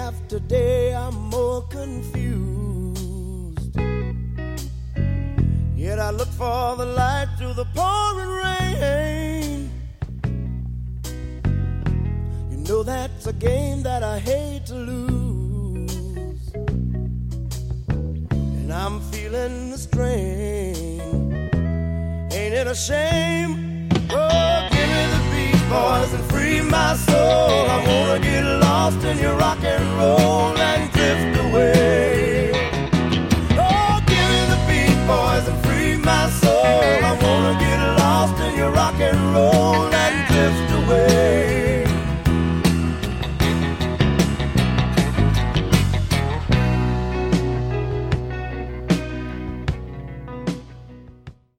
after day I'm more confused. Yet I look for the light through the pouring rain. You know that's a game that I hate to lose, and I'm feeling the strain. Ain't it a shame? Oh, give me the Beach Boys and free my soul. I wanna get lost in your rock and roll.